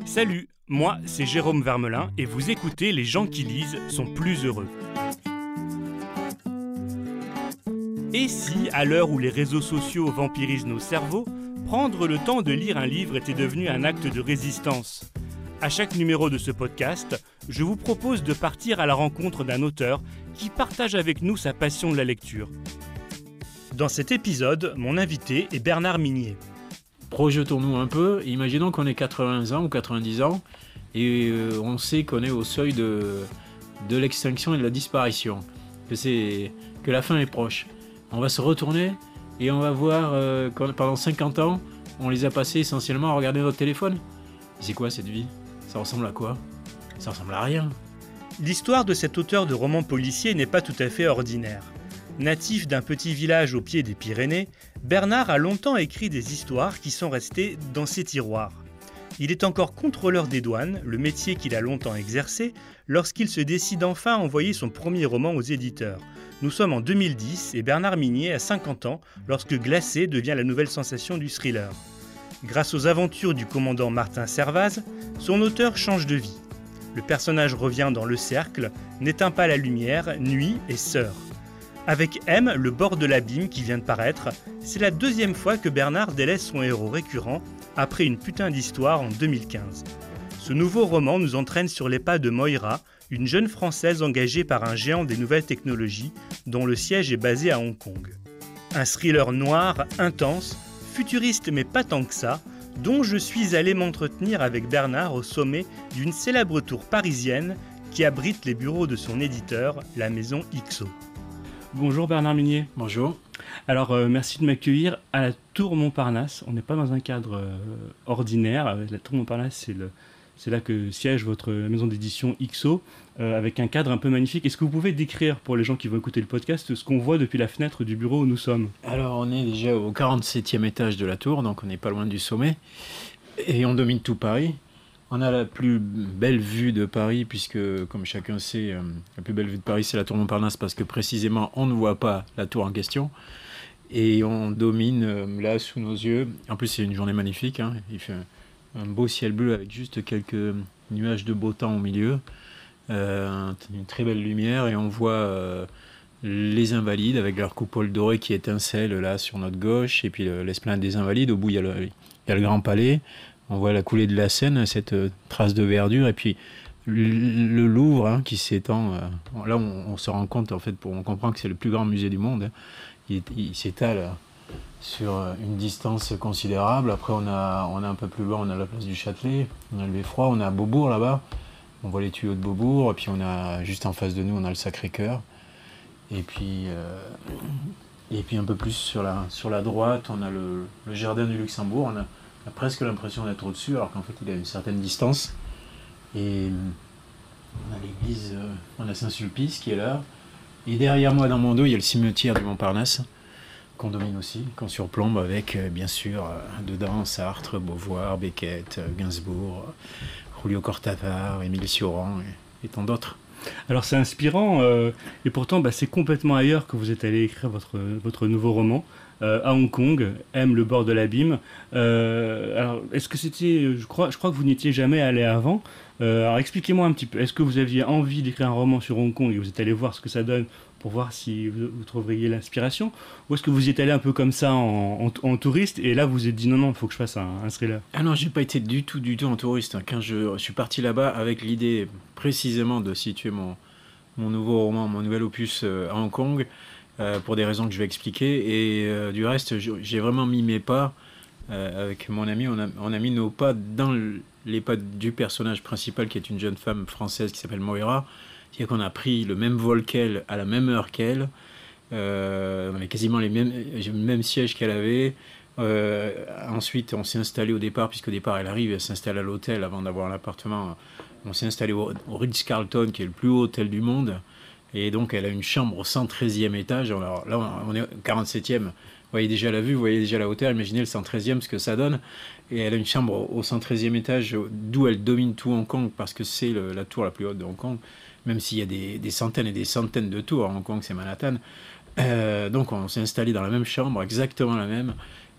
Salut, moi c'est Jérôme Vermelin et vous écoutez Les gens qui lisent sont plus heureux. Et si, à l'heure où les réseaux sociaux vampirisent nos cerveaux, prendre le temps de lire un livre était devenu un acte de résistance? À chaque numéro de ce podcast, je vous propose de partir à la rencontre d'un auteur qui partage avec nous sa passion de la lecture. Dans cet épisode, mon invité est Bernard Minier. Projetons-nous un peu, imaginons qu'on ait 80 ans ou 90 ans et on sait qu'on est au seuil de l'extinction et de la disparition, que la fin est proche. On va se retourner et on va voir que pendant 50 ans, on les a passés essentiellement à regarder notre téléphone. C'est quoi cette vie? Ça ressemble à quoi? Ça ressemble à rien. L'histoire de cet auteur de romans policiers n'est pas tout à fait ordinaire. Natif d'un petit village au pied des Pyrénées, Bernard a longtemps écrit des histoires qui sont restées dans ses tiroirs. Il est encore contrôleur des douanes, le métier qu'il a longtemps exercé, lorsqu'il se décide enfin à envoyer son premier roman aux éditeurs. Nous sommes en 2010 et Bernard Minier a 50 ans lorsque Glacé devient la nouvelle sensation du thriller. Grâce aux aventures du commandant Martin Servaz, son auteur change de vie. Le personnage revient dans le cercle, n'éteint pas la lumière, nuit et sœur. Avec M, le bord de l'abîme qui vient de paraître, c'est la deuxième fois que Bernard délaisse son héros récurrent après une putain d'histoire en 2015. Ce nouveau roman nous entraîne sur les pas de Moira, une jeune Française engagée par un géant des nouvelles technologies dont le siège est basé à Hong Kong. Un thriller noir, intense, futuriste mais pas tant que ça, dont je suis allé m'entretenir avec Bernard au sommet d'une célèbre tour parisienne qui abrite les bureaux de son éditeur, la maison XO. Bonjour Bernard Minier. Bonjour. Alors merci de m'accueillir à la Tour Montparnasse. On n'est pas dans un cadre ordinaire. La Tour Montparnasse, c'est là que siège votre maison d'édition XO, avec un cadre un peu magnifique. Est-ce que vous pouvez décrire pour les gens qui vont écouter le podcast ce qu'on voit depuis la fenêtre du bureau où nous sommes? Alors on est déjà au 47e étage de la tour, donc on n'est pas loin du sommet. Et on domine tout Paris. On a la plus belle vue de Paris, puisque, comme chacun sait, la plus belle vue de Paris, c'est la tour Montparnasse, parce que précisément, on ne voit pas la tour en question. Et on domine là, sous nos yeux. En plus, c'est une journée magnifique. Hein. Il fait un beau ciel bleu avec juste quelques nuages de beau temps au milieu. Une très belle lumière. Et on voit les Invalides avec leur coupole dorée qui étincelle là sur notre gauche. Et puis l'esplanade des Invalides. Au bout, il y a le Grand Palais. On voit la coulée de la Seine, cette trace de verdure, et puis le Louvre hein, qui s'étend. Là, on se rend compte, en fait, on comprend que c'est le plus grand musée du monde. Hein. Il s'étale sur une distance considérable. Après, on a un peu plus loin, on a la place du Châtelet, on a le Beffroi, on a Beaubourg là-bas. On voit les tuyaux de Beaubourg, et puis on a juste en face de nous, on a le Sacré-Cœur. Et puis un peu plus sur la droite, on a le jardin du Luxembourg. On a presque l'impression d'être au-dessus, alors qu'en fait il a une certaine distance. Et on a l'église, on a Saint-Sulpice qui est là. Et derrière moi, dans mon dos, il y a le cimetière du Montparnasse, qu'on domine aussi, qu'on surplombe avec, bien sûr, dedans Sartre, Beauvoir, Beckett, Gainsbourg, Julio Cortázar, Émile Cioran et tant d'autres. Alors c'est inspirant, et pourtant c'est complètement ailleurs que vous êtes allé écrire votre nouveau roman. À Hong Kong, M, le bord de l'abîme. Alors, est-ce que c'était... Je crois que vous n'étiez jamais allé avant. Alors, expliquez-moi un petit peu. Est-ce que vous aviez envie d'écrire un roman sur Hong Kong et vous êtes allé voir ce que ça donne pour voir si vous trouveriez l'inspiration? Ou est-ce que vous y êtes allé un peu comme ça en touriste et là vous vous êtes dit non, il faut que je fasse un thriller? Ah non, j'ai pas été du tout en touriste. Quand je suis parti là-bas avec l'idée précisément de situer mon nouveau roman, mon nouvel opus à Hong Kong, pour des raisons que je vais expliquer, et du reste j'ai vraiment mis mes pas avec mon ami, on a mis nos pas dans les pas du personnage principal qui est une jeune femme française qui s'appelle Moira. C'est-à-dire qu'on a pris le même vol qu'elle à la même heure qu'elle, on avait quasiment le même siège qu'elle avait. Ensuite on s'est installé au départ, puisqu'au départ elle arrive, elle s'installe à l'hôtel avant d'avoir l'appartement. On s'est installé au Ritz-Carlton, qui est le plus haut hôtel du monde. Et donc, elle a une chambre au 113e étage. Alors là, on est au 47e. Vous voyez déjà la vue, vous voyez déjà la hauteur. Imaginez le 113e, ce que ça donne. Et elle a une chambre au 113e étage, d'où elle domine tout Hong Kong, parce que c'est la tour la plus haute de Hong Kong. Même s'il y a des centaines et des centaines de tours à Hong Kong, c'est Manhattan. Donc, on s'est installé dans la même chambre, exactement la même.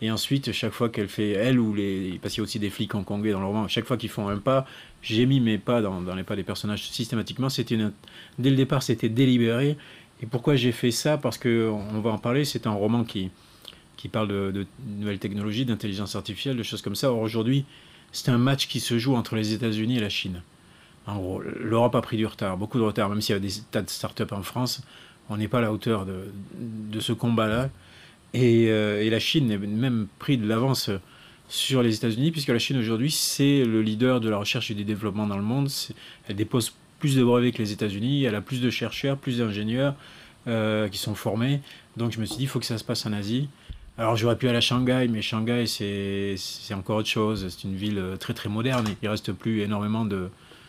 Et ensuite, chaque fois qu'elle fait, elle ou les... Parce qu'il y a aussi des flics hongkongais dans le roman, chaque fois qu'ils font un pas, j'ai mis mes pas dans les pas des personnages systématiquement. Dès le départ, c'était délibéré. Et pourquoi j'ai fait ça? Parce qu'on va en parler, c'est un roman qui parle de nouvelles technologies, d'intelligence artificielle, de choses comme ça. Or, aujourd'hui, c'est un match qui se joue entre les États-Unis et la Chine. En gros, l'Europe a pris du retard, beaucoup de retard, même s'il y a des tas de startups en France. On n'est pas à la hauteur de ce combat-là. Et la Chine a même pris de l'avance sur les États-Unis, puisque la Chine aujourd'hui, c'est le leader de la recherche et du développement dans le monde. Elle dépose plus de brevets que les États-Unis, elle a plus de chercheurs, plus d'ingénieurs qui sont formés. Donc je me suis dit, il faut que ça se passe en Asie. Alors j'aurais pu aller à Shanghai, mais Shanghai, c'est encore autre chose. C'est une ville très très moderne. Il ne reste plus énormément de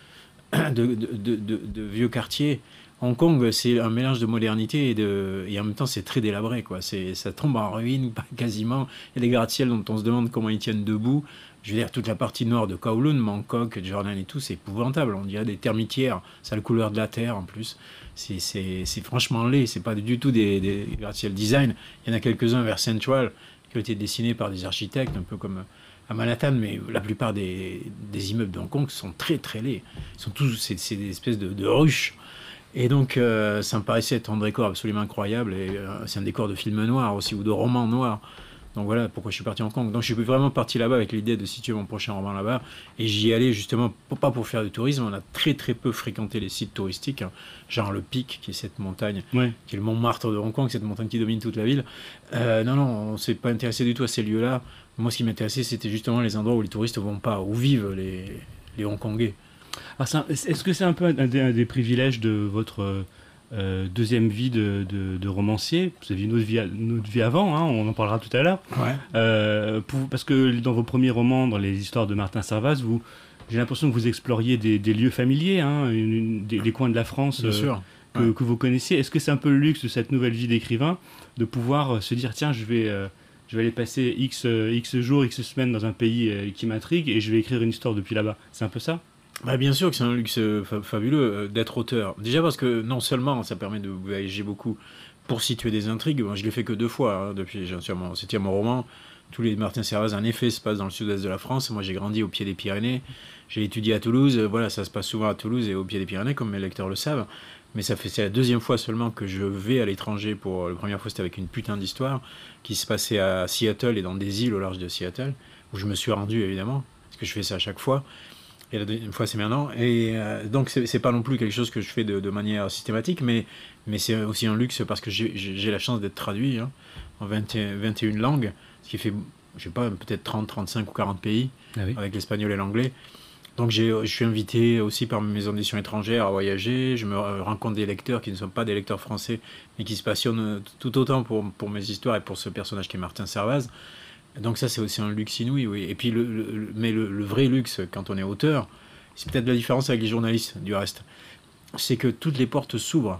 vieux quartiers. Hong Kong, c'est un mélange de modernité et en même temps, c'est très délabré, quoi. Ça tombe en ruine, quasiment. Il y a des gratte-ciel dont on se demande comment ils tiennent debout. Je veux dire, toute la partie nord de Kowloon, Bangkok, Jordan et tout, c'est épouvantable. On dirait des termitières. Ça a la couleur de la terre, en plus. C'est franchement laid. C'est pas du tout des gratte-ciel design. Il y en a quelques-uns vers Central qui ont été dessinés par des architectes, un peu comme à Manhattan, mais la plupart des immeubles de Hong Kong sont très, très laids. Ils sont tous, c'est des espèces de ruches. Et donc, ça me paraissait être un décor absolument incroyable. Et c'est un décor de film noir aussi, ou de roman noir. Donc voilà pourquoi je suis parti à Hong Kong. Donc je suis vraiment parti là-bas avec l'idée de situer mon prochain roman là-bas. Et j'y allais justement, pas pour faire du tourisme. On a très très peu fréquenté les sites touristiques. Hein. Genre le Pic, qui est cette montagne, qui est le Montmartre de Hong Kong, cette montagne qui domine toute la ville. Non, on ne s'est pas intéressé du tout à ces lieux-là. Moi, ce qui m'intéressait, c'était justement les endroits où les touristes ne vont pas, où vivent les Hongkongais. Alors est-ce que c'est un peu un des privilèges de votre deuxième vie de romancier? Vous avez une autre vie avant, hein, on en parlera tout à l'heure. Ouais. Parce que dans vos premiers romans, dans les histoires de Martin Servaz, j'ai l'impression que vous exploriez des lieux familiers, hein, des coins de la France que vous connaissiez. Est-ce que c'est un peu le luxe de cette nouvelle vie d'écrivain de pouvoir se dire, tiens, je vais aller passer X jours, X semaines dans un pays qui m'intrigue et je vais écrire une histoire depuis là-bas? C'est un peu ça? Bah bien sûr que c'est un luxe fabuleux d'être auteur. Déjà parce que non seulement ça permet de voyager beaucoup pour situer des intrigues, moi je l'ai fait que 2 fois, hein, depuis sur mon 7e roman. Tous les Martin Servaz en effet se passent dans le sud-est de la France. Moi j'ai grandi au pied des Pyrénées, j'ai étudié à Toulouse, voilà, ça se passe souvent à Toulouse et au pied des Pyrénées comme mes lecteurs le savent. Mais c'est la 2e fois seulement que je vais à l'étranger. La première fois c'était avec une putain d'histoire qui se passait à Seattle et dans des îles au large de Seattle, où je me suis rendu évidemment, parce que je fais ça à chaque fois. Et la deuxième fois, c'est maintenant. Et donc, c'est pas non plus quelque chose que je fais de manière systématique, mais c'est aussi un luxe parce que j'ai la chance d'être traduit en 21 langues, ce qui fait, je sais pas, peut-être 30, 35 ou 40 pays, avec l'espagnol et l'anglais. Donc, je suis invité aussi par mes maisons d'édition étrangères à voyager. Je me rencontre des lecteurs qui ne sont pas des lecteurs français, mais qui se passionnent tout autant pour mes histoires et pour ce personnage qui est Martin Servaz. Donc ça, c'est aussi un luxe inouï, oui. Et puis, le vrai luxe, quand on est auteur, c'est peut-être la différence avec les journalistes, du reste, c'est que toutes les portes s'ouvrent.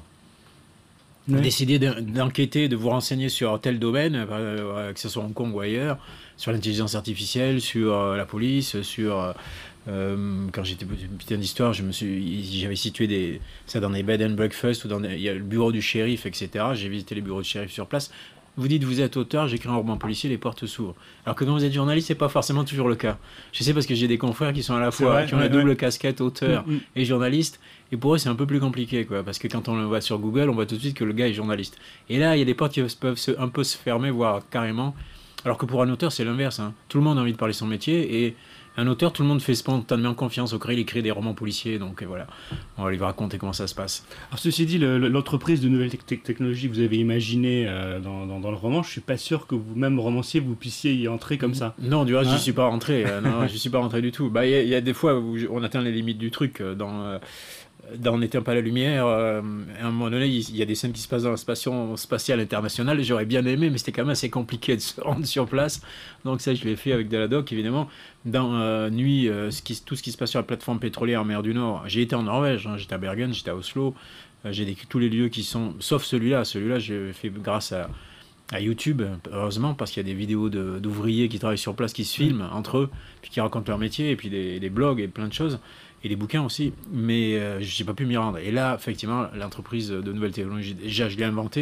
Vous décidez d'enquêter, de vous renseigner sur tel domaine, que ce soit Hong Kong ou ailleurs, sur l'intelligence artificielle, sur la police, sur... quand j'étais putain d'histoire, j'avais situé ça dans des bed and breakfast, il y a le bureau du shérif, etc. J'ai visité les bureaux de shérif sur place. Vous dites, vous êtes auteur, j'écris un roman policier, les portes s'ouvrent. Alors que quand vous êtes journaliste, c'est pas forcément toujours le cas. Je sais parce que j'ai des confrères qui sont à la fois, qui ont la double casquette auteur et journaliste, et pour eux c'est un peu plus compliqué, quoi, parce que quand on le voit sur Google, on voit tout de suite que le gars est journaliste. Et là, il y a des portes qui peuvent un peu se fermer, voire carrément. Alors que pour un auteur, c'est l'inverse. Hein. Tout le monde a envie de parler son métier, et un auteur, tout le monde fait spontanément confiance au créer, il écrit des romans policiers, donc voilà, on va lui raconter comment ça se passe. Alors ceci dit, l'entreprise de nouvelles technologies que vous avez imaginée dans le roman, je suis pas sûr que vous-même, romancier, vous puissiez y entrer comme ça. Non, du reste, je suis pas rentré, non, je suis pas rentré du tout. Bah, il y a des fois où on atteint les limites du truc, dans On n'éteint pas la lumière. À un moment donné, il y a des scènes qui se passent dans la station spatiale internationale, et j'aurais bien aimé, mais c'était quand même assez compliqué de se rendre sur place. Donc ça, je l'ai fait avec Daladoc, évidemment. Dans Nuit, tout ce qui se passe sur la plateforme pétrolière en mer du Nord, j'ai été en Norvège, hein, j'étais à Bergen, j'étais à Oslo, j'ai décrit tous les lieux qui sont... Sauf celui-là, j'ai fait grâce à YouTube, heureusement, parce qu'il y a des vidéos d'ouvriers qui travaillent sur place, qui se filment entre eux, puis qui racontent leur métier, et puis des blogs et plein de choses. Et les bouquins aussi, mais je n'ai pas pu m'y rendre. Et là, effectivement, l'entreprise de nouvelles technologies, déjà, je l'ai inventée.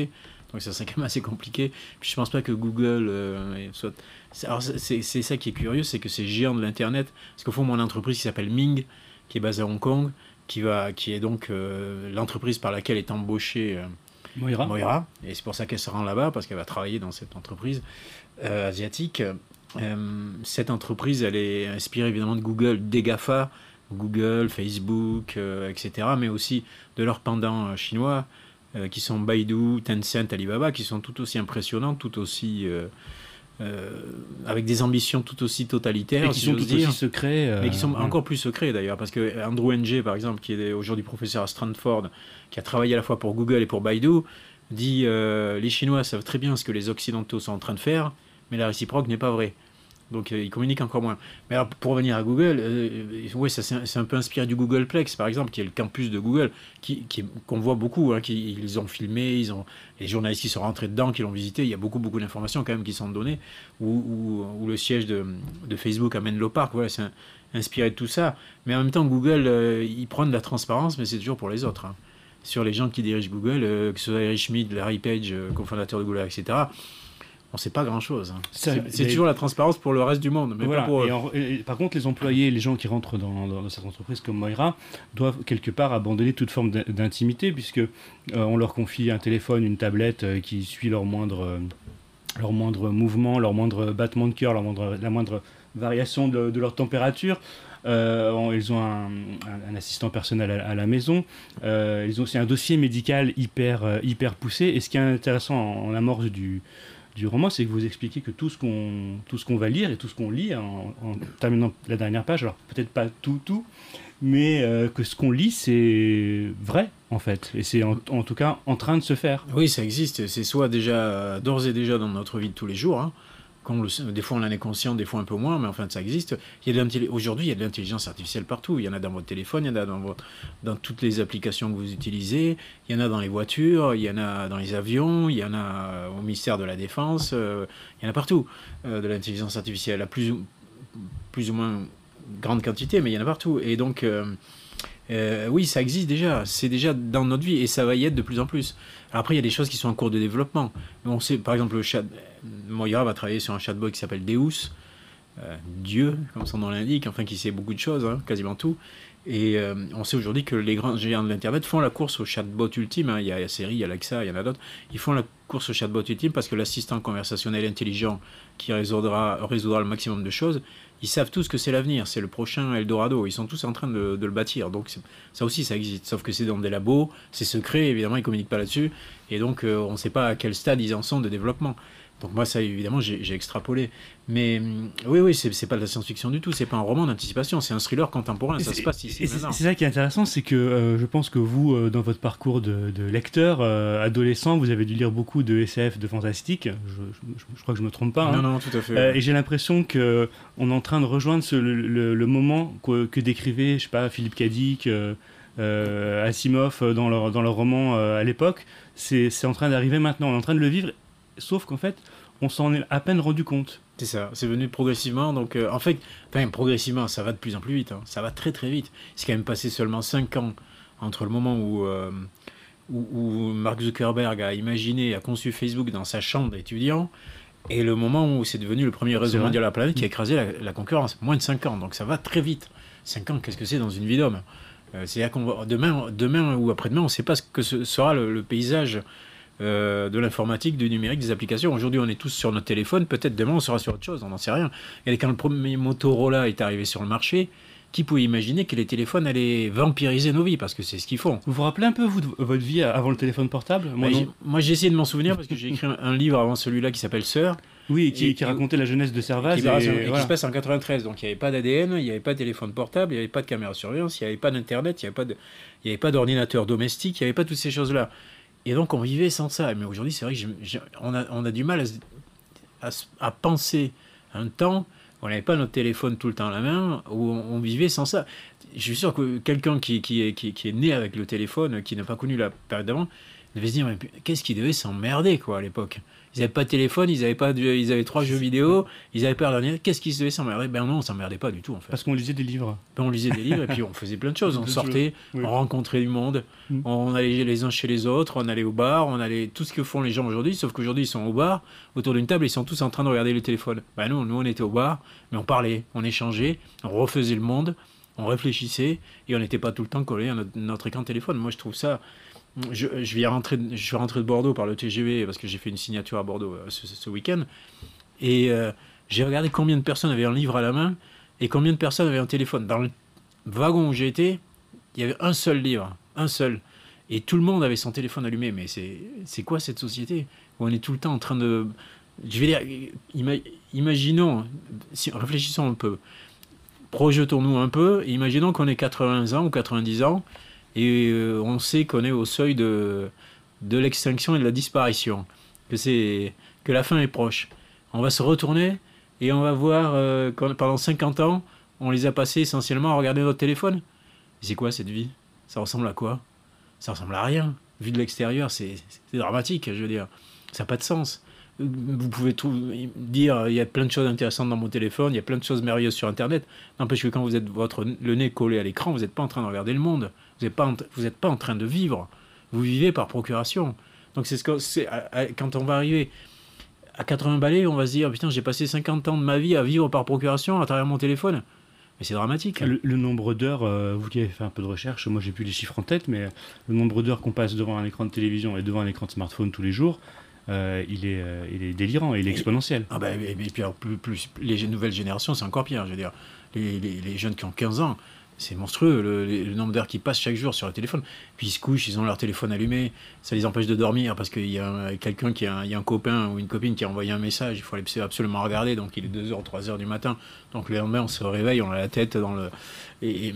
Donc ça serait quand même assez compliqué. Puis je pense pas que Google soit... Alors c'est ça qui est curieux, c'est que ces géants de l'Internet, parce qu'au fond, mon entreprise qui s'appelle Ming, qui est basée à Hong Kong, qui est donc l'entreprise par laquelle est embauchée Moira. Et c'est pour ça qu'elle se rend là-bas, parce qu'elle va travailler dans cette entreprise asiatique. Cette entreprise, elle est inspirée évidemment de Google, des GAFA, Google, Facebook, etc., mais aussi de leurs pendants chinois, qui sont Baidu, Tencent, Alibaba, qui sont tout aussi impressionnants, tout aussi... avec des ambitions tout aussi totalitaires, et qui sont tout aussi secrets. Mais qui sont encore plus secrets d'ailleurs, parce que Andrew Ng, par exemple, qui est aujourd'hui professeur à Stanford, qui a travaillé à la fois pour Google et pour Baidu, dit les Chinois savent très bien ce que les Occidentaux sont en train de faire, mais la réciproque n'est pas vraie. Donc ils communiquent encore moins. Mais alors, pour revenir à Google, c'est un peu inspiré du Googleplex, par exemple, qui est le campus de Google, qu'on voit beaucoup. Ils ont filmé, les journalistes qui sont rentrés dedans, qui l'ont visité. Il y a beaucoup d'informations quand même qui sont données. Où le siège de Facebook à Menlo Park, voilà, c'est inspiré de tout ça. Mais en même temps, Google, ils prennent de la transparence, mais c'est toujours pour les autres. Sur les gens qui dirigent Google, que ce soit Eric Schmidt, Larry Page, cofondateur de Google, etc., on ne sait pas grand-chose. C'est toujours la transparence pour le reste du monde. Mais voilà. pas pour... Par contre, les employés, les gens qui rentrent dans cette entreprise comme Moira, doivent quelque part abandonner toute forme d'intimité, puisque on leur confie un téléphone, une tablette qui suit leur moindre mouvement, leur moindre battement de cœur, la moindre variation de leur température. Ils ont un assistant personnel à la maison. Ils ont aussi un dossier médical hyper poussé. Et ce qui est intéressant en amorce du roman, c'est que vous expliquez que tout ce qu'on va lire et tout ce qu'on lit en terminant la dernière page, alors peut-être pas tout, mais que ce qu'on lit, c'est vrai, en fait. Et c'est en tout cas en train de se faire. Oui, ça existe. C'est soit d'ores et déjà dans notre vie de tous les jours. Des fois on en est conscient, des fois un peu moins, mais enfin ça existe. Aujourd'hui, il y a de l'intelligence artificielle partout. Il y en a dans votre téléphone, il y en a dans toutes les applications que vous utilisez, il y en a dans les voitures, il y en a dans les avions, il y en a au ministère de la Défense, il y en a partout de l'intelligence artificielle, à plus ou moins grande quantité, mais il y en a partout. Et donc, oui, ça existe déjà. C'est déjà dans notre vie et ça va y être de plus en plus. Alors après, il y a des choses qui sont en cours de développement. On sait, par exemple, Moira va travailler sur un chatbot qui s'appelle Deus, Dieu, comme son nom l'indique, enfin qui sait beaucoup de choses, quasiment tout. Et on sait aujourd'hui que les grands géants de l'Internet font la course au chatbot ultime. Il y a Siri, il y a Alexa, il y en a d'autres. Ils font la course au chatbot ultime parce que l'assistant conversationnel intelligent qui résoudra le maximum de choses, ils savent tous que c'est l'avenir, c'est le prochain Eldorado. Ils sont tous en train de le bâtir. Donc ça aussi, ça existe. Sauf que c'est dans des labos, c'est secret, évidemment, ils ne communiquent pas là-dessus. Et donc, on ne sait pas à quel stade ils en sont de développement. Donc moi, ça, évidemment, j'ai extrapolé. Mais oui, c'est pas de la science-fiction du tout. C'est pas un roman d'anticipation, c'est un thriller contemporain. Ça se passe ici. C'est ça qui est intéressant, c'est que je pense que vous, dans votre parcours de lecteur adolescent, vous avez dû lire beaucoup de SF, de fantastique. Je crois que je me trompe pas. Non, tout à fait. Et j'ai l'impression que on est en train de rejoindre le moment que décrivait, je sais pas, Philippe K. Dick, Asimov dans leur roman à l'époque. C'est en train d'arriver maintenant. On est en train de le vivre. Sauf qu'en fait, on s'en est à peine rendu compte. C'est ça, c'est venu progressivement. Donc, progressivement, ça va de plus en plus vite. Ça va très très vite. C'est quand même passé seulement 5 ans entre le moment où Mark Zuckerberg a conçu Facebook dans sa chambre d'étudiant et le moment où c'est devenu le premier réseau mondial à la planète qui a écrasé la concurrence. Moins de 5 ans, donc ça va très vite. 5 ans, qu'est-ce que c'est dans une vie d'homme ? C'est-à-dire qu'on va, demain ou après-demain, on ne sait pas ce que sera le paysage de l'informatique, du numérique, des applications. Aujourd'hui, on est tous sur notre téléphone. Peut-être demain, on sera sur autre chose. On n'en sait rien. Et quand le premier Motorola est arrivé sur le marché, qui pouvait imaginer que les téléphones allaient vampiriser nos vies ? Parce que c'est ce qu'ils font. Vous vous rappelez un peu, vous, de votre vie avant le téléphone portable ? Moi, j'ai essayé de m'en souvenir parce que j'ai écrit un livre avant celui-là qui s'appelle Sœur. Oui, qui racontait la jeunesse de Servaz. Qui se passe en 93. Donc, il n'y avait pas d'ADN, il n'y avait pas de téléphone portable, il n'y avait pas de caméra de surveillance, il n'y avait pas d'Internet, il n'y avait pas d'ordinateur domestique, il n'y avait pas toutes ces choses-là. Et donc on vivait sans ça. Mais aujourd'hui, c'est vrai qu'on a du mal à penser un temps où on n'avait pas notre téléphone tout le temps à la main, où on vivait sans ça. Je suis sûr que quelqu'un qui est né avec le téléphone, qui n'a pas connu la période d'avant, devaient se dire, mais qu'est-ce qu'ils devaient s'emmerder, quoi, à l'époque. Ils n'avaient pas de téléphone, ils avaient 3 jeux vidéo, ils n'avaient pas rien. Qu'est-ce qu'ils devaient s'emmerder? Ben non, on s'emmerdait pas du tout, en fait. Parce qu'on lisait des livres. Ben, on lisait des livres et puis on faisait plein de choses. On sortait, on rencontrait du monde, on allait les uns chez les autres, on allait au bar, on allait tout ce que font les gens aujourd'hui, sauf qu'aujourd'hui ils sont au bar, autour d'une table, ils sont tous en train de regarder le téléphone. Ben non, nous on était au bar, mais on parlait, on échangeait, on refaisait le monde, on réfléchissait et on n'était pas tout le temps collé à notre écran de téléphone. Moi je trouve ça... Je suis rentré de Bordeaux par le TGV parce que j'ai fait une signature à Bordeaux ce week-end et j'ai regardé combien de personnes avaient un livre à la main et combien de personnes avaient un téléphone. Dans le wagon où j'ai été, il y avait un seul livre, un seul, et tout le monde avait son téléphone allumé. Mais c'est quoi cette société où on est tout le temps en train de... Je vais dire, imaginons, réfléchissons un peu, projetons-nous un peu, et imaginons qu'on ait 80 ans ou 90 ans et on sait qu'on est au seuil de l'extinction et de la disparition, que la fin est proche. On va se retourner et on va voir que pendant 50 ans, on les a passés essentiellement à regarder notre téléphone. C'est quoi cette vie? Ça ressemble à quoi? Ça ressemble à rien. Vu de l'extérieur, c'est dramatique, je veux dire. Ça n'a pas de sens. Vous pouvez dire il y a plein de choses intéressantes dans mon téléphone, il y a plein de choses merveilleuses sur Internet. N'empêche que quand vous êtes le nez collé à l'écran, vous n'êtes pas en train de regarder le monde. Vous n'êtes pas en train de vivre. Vous vivez par procuration. Donc quand on va arriver à 80 balais, on va se dire putain, j'ai passé 50 ans de ma vie à vivre par procuration à travers mon téléphone. Mais c'est dramatique. Le nombre d'heures, vous qui avez fait un peu de recherche, moi j'ai plus les chiffres en tête, mais le nombre d'heures qu'on passe devant un écran de télévision et devant un écran de smartphone tous les jours, il est délirant, il est exponentiel. Ah bah, et puis alors, plus les nouvelles générations, c'est encore pire. Je veux dire, les jeunes qui ont 15 ans, c'est monstrueux le nombre d'heures qu'ils passent chaque jour sur le téléphone. Puis ils se couchent, ils ont leur téléphone allumé, ça les empêche de dormir parce qu'il y a quelqu'un il y a un copain ou une copine qui a envoyé un message, il faut absolument regarder, donc il est 2h, 3h du matin. Donc le lendemain, on se réveille, on a la tête dans le... Et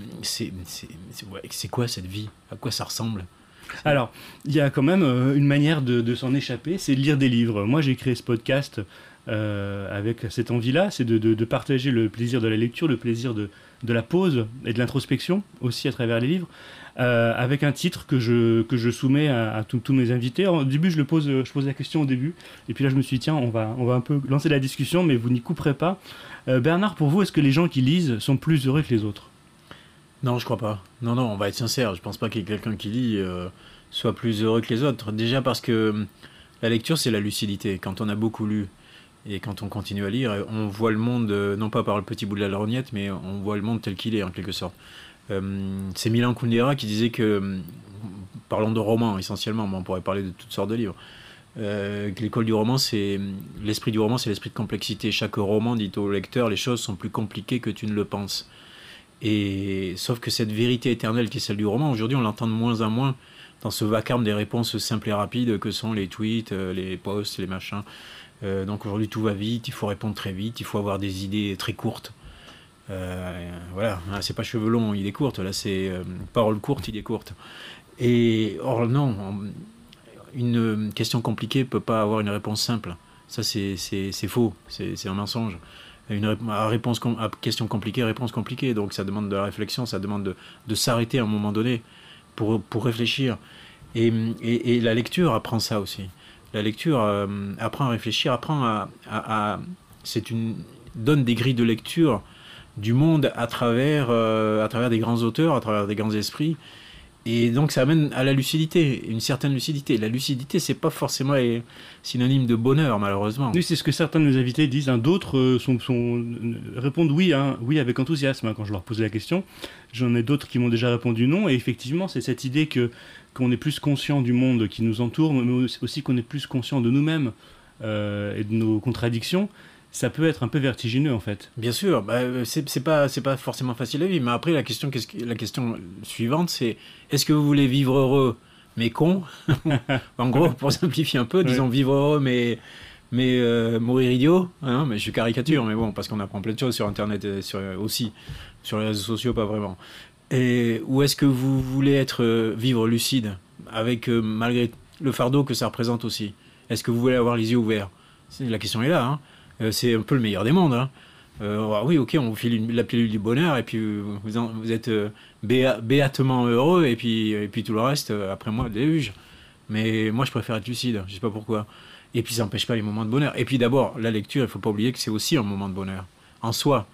c'est quoi cette vie? À quoi ça ressemble? Alors, il y a quand même une manière de s'en échapper, c'est de lire des livres. Moi, j'ai créé ce podcast avec cette envie-là, c'est de partager le plaisir de la lecture, le plaisir de la pause et de l'introspection, aussi à travers les livres, avec un titre que je soumets à tous mes invités. Au début, je pose la question au début, et puis là, je me suis dit, tiens, on va un peu lancer la discussion, mais vous n'y couperez pas. Bernard, pour vous, est-ce que les gens qui lisent sont plus heureux que les autres? Non, je crois pas. Non, on va être sincère. Je pense pas qu'il y ait quelqu'un qui lit soit plus heureux que les autres. Déjà parce que la lecture, c'est la lucidité. Quand on a beaucoup lu et quand on continue à lire, on voit le monde, non pas par le petit bout de la lorgnette, mais on voit le monde tel qu'il est, en quelque sorte. C'est Milan Kundera qui disait que, parlons de romans essentiellement, mais on pourrait parler de toutes sortes de livres, que l'école du roman, l'esprit du roman, c'est l'esprit de complexité. Chaque roman dit au lecteur, les choses sont plus compliquées que tu ne le penses. Et sauf que cette vérité éternelle qui est celle du roman, aujourd'hui on l'entend de moins en moins dans ce vacarme des réponses simples et rapides que sont les tweets, les posts, les machins. Donc aujourd'hui tout va vite, il faut répondre très vite, il faut avoir des idées très courtes. Voilà, c'est pas cheveux longs, idée courte, là c'est parole courte, idée courte. Et or non, une question compliquée peut pas avoir une réponse simple. Ça c'est faux, c'est un mensonge. À question compliquée, réponse compliquée. Donc ça demande de la réflexion, ça demande de s'arrêter à un moment donné pour réfléchir. Et la lecture apprend ça aussi. La lecture apprend à réfléchir, donne des grilles de lecture du monde à travers des grands auteurs, à travers des grands esprits. Et donc ça amène à la lucidité, une certaine lucidité. La lucidité, c'est pas forcément synonyme de bonheur, malheureusement. Oui, c'est ce que certains de nos invités disent. D'autres répondent oui, oui avec enthousiasme quand je leur pose la question. J'en ai d'autres qui m'ont déjà répondu non. Et effectivement, c'est cette idée qu'on est plus conscient du monde qui nous entoure, mais aussi qu'on est plus conscient de nous-mêmes et de nos contradictions. Ça peut être un peu vertigineux en fait. Bien sûr, c'est pas forcément facile à vivre, mais après la question suivante c'est est-ce que vous voulez vivre heureux mais con? En gros, pour simplifier un peu, disons vivre heureux mais mourir idiot, hein, mais je caricature, mais bon, parce qu'on apprend plein de choses sur Internet et aussi sur les réseaux sociaux, pas vraiment. Ou est-ce que vous voulez vivre lucide avec malgré le fardeau que ça représente aussi? Est-ce que vous voulez avoir les yeux ouverts? La question est là, hein. C'est un peu le meilleur des mondes. Hein. Oui, ok, on vous file la pilule du bonheur et puis vous êtes béatement heureux et puis tout le reste, après moi, le déluge. Mais moi, je préfère être lucide, je sais pas pourquoi. Et puis, ça n'empêche pas les moments de bonheur. Et puis d'abord, la lecture, il ne faut pas oublier que c'est aussi un moment de bonheur. En soi,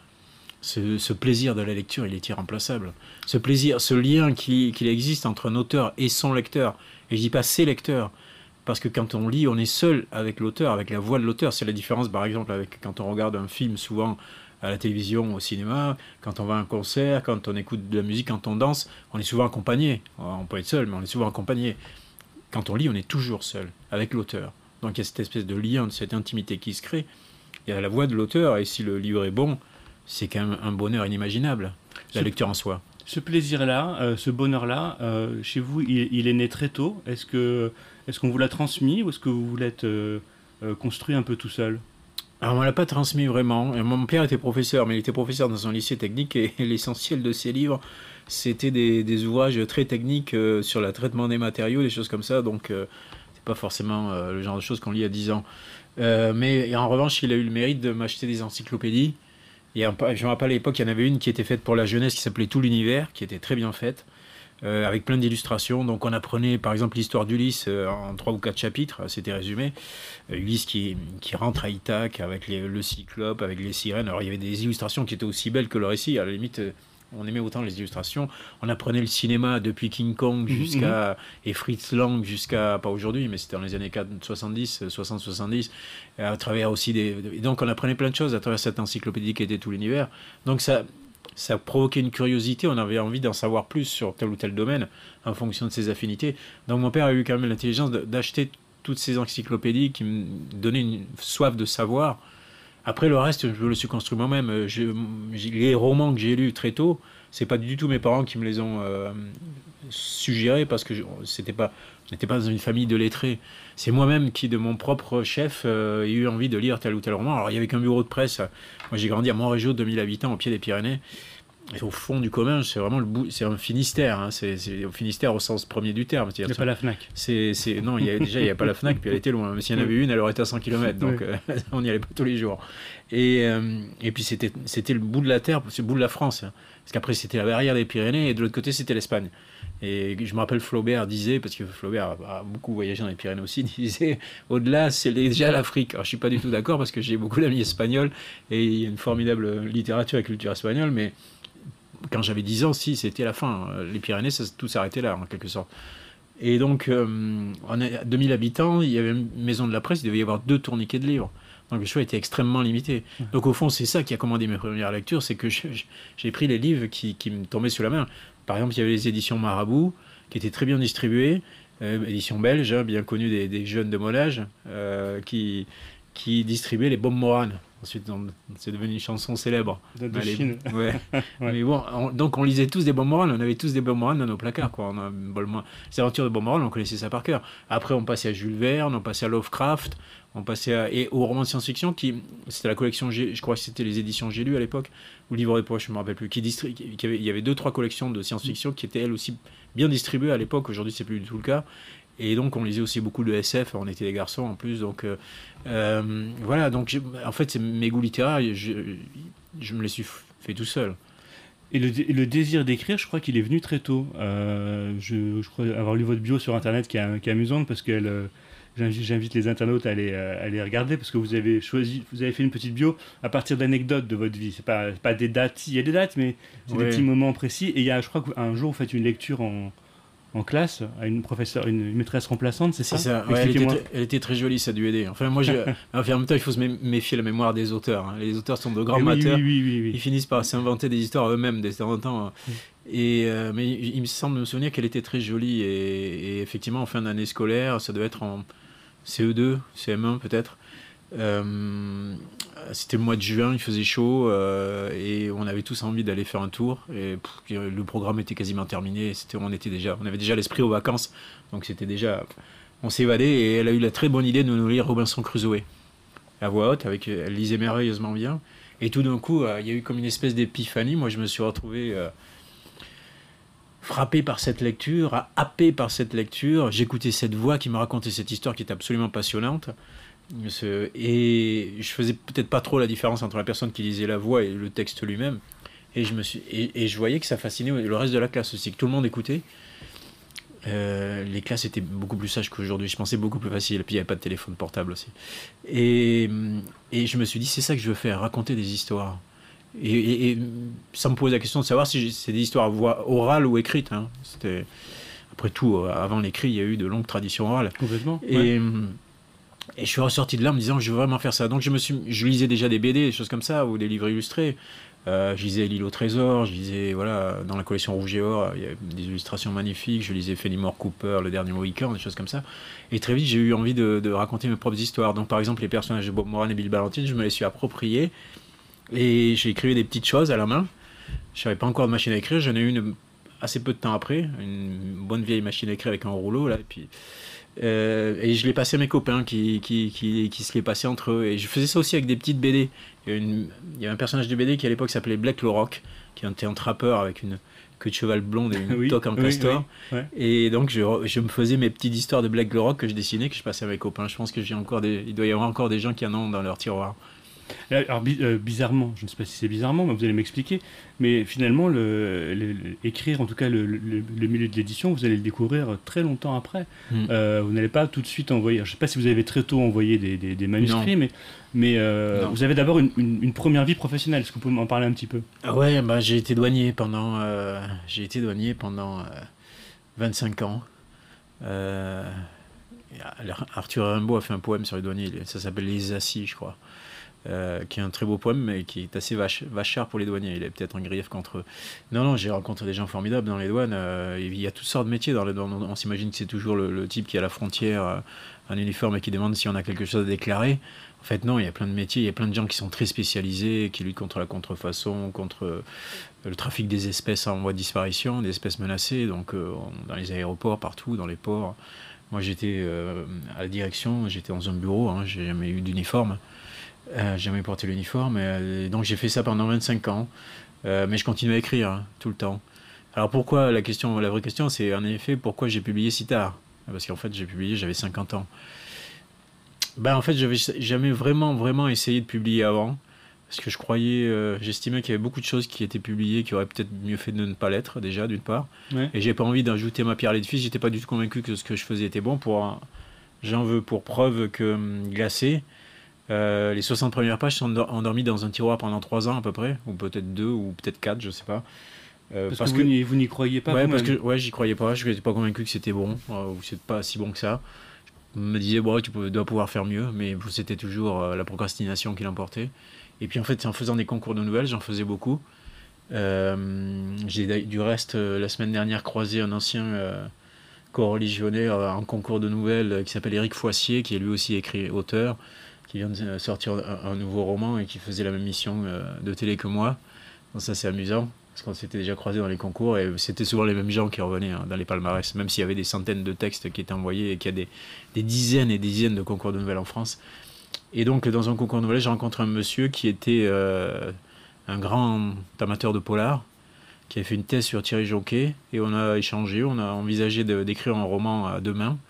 ce plaisir de la lecture, il est irremplaçable. Ce plaisir, ce lien qu'il existe entre un auteur et son lecteur. Et je dis pas ses lecteurs, parce que quand on lit, on est seul avec l'auteur, avec la voix de l'auteur. C'est la différence, par exemple, avec quand on regarde un film, souvent à la télévision, au cinéma, quand on va à un concert, quand on écoute de la musique, quand on danse, on est souvent accompagné. On peut être seul, mais on est souvent accompagné. Quand on lit, on est toujours seul, avec l'auteur. Donc il y a cette espèce de lien, cette intimité qui se crée. Il y a la voix de l'auteur, et si le livre est bon, c'est quand même un bonheur inimaginable, la lecture en soi. Ce plaisir-là, ce bonheur-là, chez vous, il est né très tôt. Est-ce qu'on vous l'a transmis ou est-ce que vous l'êtes construit un peu tout seul? Alors, on ne l'a pas transmis vraiment. Mon père était professeur, mais il était professeur dans un lycée technique et l'essentiel de ses livres, c'était des ouvrages très techniques sur le traitement des matériaux, des choses comme ça. Donc, c'est pas forcément le genre de choses qu'on lit à 10 ans. Mais en revanche, il a eu le mérite de m'acheter des encyclopédies. Et je me rappelle à l'époque, il y en avait une qui était faite pour la jeunesse qui s'appelait Tout l'univers, qui était très bien faite, avec plein d'illustrations. Donc on apprenait par exemple l'histoire d'Ulysse en 3 ou 4 chapitres, c'était résumé. Ulysse qui rentre à Ithaque avec le cyclope, avec les sirènes. Alors il y avait des illustrations qui étaient aussi belles que le récit, à la limite. On aimait autant les illustrations. On apprenait le cinéma depuis King Kong jusqu'à et Fritz Lang jusqu'à, pas aujourd'hui, mais c'était dans les années 70, 60-70, à travers aussi et donc on apprenait plein de choses à travers cette encyclopédie qui était Tout l'univers. Donc ça provoquait une curiosité, on avait envie d'en savoir plus sur tel ou tel domaine en fonction de ses affinités. Donc mon père a eu quand même l'intelligence d'acheter toutes ces encyclopédies qui me donnaient une soif de savoir. Après, le reste, je me le suis construit moi-même. Les romans que j'ai lus très tôt, c'est pas du tout mes parents qui me les ont suggérés parce que on n'était pas dans une famille de lettrés. C'est moi-même qui, de mon propre chef, ai eu envie de lire tel ou tel roman. Alors, il y avait qu'un bureau de presse. Moi, j'ai grandi à Montrégeau, 2000 habitants, au pied des Pyrénées. Et au fond du commun, c'est vraiment c'est un Finistère. Hein. C'est au Finistère au sens premier du terme. Il n'y a pas la FNAC. Non, il n'y a pas la FNAC, puis elle était loin. Mais s'il y en avait une, elle aurait été à 100 km. Donc on n'y allait pas tous les jours. Et puis c'était le bout de la terre, c'est le bout de la France. Hein. Parce qu'après, c'était la barrière des Pyrénées et de l'autre côté, c'était l'Espagne. Et je me rappelle Flaubert disait, parce que Flaubert a beaucoup voyagé dans les Pyrénées aussi, disait au-delà, c'est déjà l'Afrique. Alors je ne suis pas du tout d'accord parce que j'ai beaucoup d'amis espagnols et il y a une formidable littérature et culture espagnole, mais quand j'avais 10 ans, si, c'était la fin. Les Pyrénées, tout s'arrêtait là, en quelque sorte. Et donc, on a 2000 habitants, il y avait une maison de la presse, il devait y avoir 2 tourniquets de livres. Donc le choix était extrêmement limité. Donc au fond, c'est ça qui a commandé mes premières lectures, c'est que j'ai pris les livres qui me tombaient sous la main. Par exemple, il y avait les éditions Marabout, qui étaient très bien distribuées, éditions belges, hein, bien connues des jeunes de mon âge, qui distribuaient les Bob Moran. Ensuite, c'est devenu une chanson célèbre. De Chine. Ouais. Mais bon, donc on lisait tous des Bob Moran, on avait tous des Bob Moran dans nos placards. Quoi. Les aventures de Bob Moran, on connaissait ça par cœur. Après, on passait à Jules Verne, on passait à Lovecraft, on passait et aux romans de science-fiction, c'était la collection, je crois que c'était les éditions J'ai lu à l'époque, ou Livre des Poches, je ne me rappelle plus, il y avait 2-3 collections de science-fiction qui étaient elles aussi bien distribuées à l'époque. Aujourd'hui, c'est plus du tout le cas. Et donc, on lisait aussi beaucoup de SF. On était des garçons en plus. Donc, voilà. Donc, en fait, c'est mes goûts littéraires. Je me les suis fait tout seul. Et le désir d'écrire, je crois qu'il est venu très tôt. Je crois avoir lu votre bio sur Internet qui est amusante parce que j'invite les internautes à aller regarder parce que vous avez fait une petite bio à partir d'anecdotes de votre vie. C'est pas des dates. Il y a des dates, mais c'est des petits moments précis. Et je crois qu'un jour, vous faites une lecture en classe à une maîtresse remplaçante, c'est ça? C'est ça. Ouais, elle était très jolie, ça a dû aider. Enfin, moi, en même temps, il faut se méfier de la mémoire des auteurs. Hein. Les auteurs sont de grands mateurs. Oui. Ils finissent par s'inventer des histoires eux-mêmes de temps en temps. Mais il me semble me souvenir qu'elle était très jolie. Et effectivement, en fin d'année scolaire, ça devait être en CE2, CM1 peut-être. C'était le mois de juin, il faisait chaud et on avait tous envie d'aller faire un tour et le programme était quasiment terminé. On avait déjà l'esprit aux vacances, donc on s'est évadé et elle a eu la très bonne idée de nous lire Robinson Crusoe à voix haute, elle lisait merveilleusement bien et tout d'un coup il y a eu comme une espèce d'épiphanie. Moi je me suis retrouvé frappé par cette lecture, happé par cette lecture. J'écoutais cette voix qui me racontait cette histoire qui est absolument passionnante. Et je faisais peut-être pas trop la différence entre la personne qui lisait la voix et le texte lui-même. Et je voyais que ça fascinait le reste de la classe aussi, que tout le monde écoutait. Les classes étaient beaucoup plus sages qu'aujourd'hui. Je pensais beaucoup plus facile. Et puis il n'y avait pas de téléphone portable aussi. Et je me suis dit, c'est ça que je veux faire, raconter des histoires. Et ça me pose la question de savoir si c'est des histoires orales ou écrites. Hein. Après tout, avant l'écrit, il y a eu de longues traditions orales. Complètement. Et je suis ressorti de là en me disant, je veux vraiment faire ça. Donc je lisais déjà des BD, des choses comme ça, ou des livres illustrés. Je lisais L'île au trésor, je lisais, dans la collection Rouge et Or, il y a des illustrations magnifiques, je lisais Fenimore Cooper, Le Dernier Mohican, des choses comme ça. Et très vite, j'ai eu envie de raconter mes propres histoires. Donc par exemple, les personnages de Bob Moran et Bill Ballantine, je me les suis appropriés. Et j'ai écrit des petites choses à la main. Je n'avais pas encore de machine à écrire, j'en ai eu assez peu de temps après, une bonne vieille machine à écrire avec un rouleau, là, et je l'ai passé à mes copains qui se les passaient entre eux. Et je faisais ça aussi avec des petites BD. Il y a un personnage de BD qui à l'époque s'appelait Black le Rock, qui était un trappeur avec une queue de cheval blonde et une toque en castor. Et donc je me faisais mes petites histoires de Black le Rock que je dessinais, que je passais à mes copains. Je pense que il doit y avoir encore des gens qui en ont dans leur tiroir. Alors, bizarrement, je ne sais pas si c'est bizarrement, mais vous allez m'expliquer, mais finalement, écrire, en tout cas le milieu de l'édition, vous allez le découvrir très longtemps après. Vous n'allez pas tout de suite envoyer, je ne sais pas si vous avez très tôt envoyé des manuscrits, mais vous avez d'abord une première vie professionnelle. Est-ce que vous pouvez m'en parler un petit peu? Ouais, j'ai été douanier pendant 25 ans. Arthur Rimbaud a fait un poème sur les douaniers, ça s'appelle Les Assis, je crois. Qui est un très beau poème, mais qui est assez vachard pour les douaniers. Il a peut-être un grief contre eux. Non, j'ai rencontré des gens formidables dans les douanes. Il y a toutes sortes de métiers dans les douanes. On s'imagine que c'est toujours le type qui est à la frontière, en uniforme, et qui demande si on a quelque chose à déclarer. En fait, non, il y a plein de métiers. Il y a plein de gens qui sont très spécialisés, qui luttent contre la contrefaçon, contre le trafic des espèces en voie de disparition, des espèces menacées, donc dans les aéroports, partout, dans les ports. Moi, j'étais à la direction, j'étais dans un bureau, hein, j'ai jamais eu d'uniforme. Jamais porté l'uniforme, donc j'ai fait ça pendant 25 ans, mais je continue à écrire tout le temps. Alors pourquoi, la vraie question, c'est en effet pourquoi j'ai publié si tard, parce qu'en fait j'ai publié, j'avais 50 ans. En fait j'avais jamais vraiment essayé de publier avant, parce que j'estimais qu'il y avait beaucoup de choses qui étaient publiées qui auraient peut-être mieux fait de ne pas l'être déjà, d'une part, et j'ai pas envie d'ajouter ma pierre à l'édifice. J'étais pas du tout convaincu que ce que je faisais était bon. J'en veux pour preuve que Glacé, les 60 premières pages sont endormies dans un tiroir pendant 3 ans à peu près, ou peut-être 2, ou peut-être 4, je sais pas. Parce que vous n'y croyez pas? J'y croyais pas, je n'étais pas convaincu que c'était bon, ou c'est pas si bon que ça. Je me disais, tu dois pouvoir faire mieux, mais c'était toujours la procrastination qui l'emportait. Et puis en fait, en faisant des concours de nouvelles, j'en faisais beaucoup. J'ai du reste, la semaine dernière, croisé un ancien coreligionnaire en concours de nouvelles qui s'appelle Éric Foissier, qui est lui aussi auteur, qui vient de sortir un nouveau roman et qui faisait la même mission de télé que moi. Donc ça, c'est amusant, parce qu'on s'était déjà croisés dans les concours, et c'était souvent les mêmes gens qui revenaient dans les palmarès, même s'il y avait des centaines de textes qui étaient envoyés, et qu'il y a des dizaines et des dizaines de concours de nouvelles en France. Et donc, dans un concours de nouvelles, j'ai rencontré un monsieur qui était un grand amateur de polar, qui avait fait une thèse sur Thierry Joquet, et on a échangé, on a envisagé d'écrire un roman à 2 mains,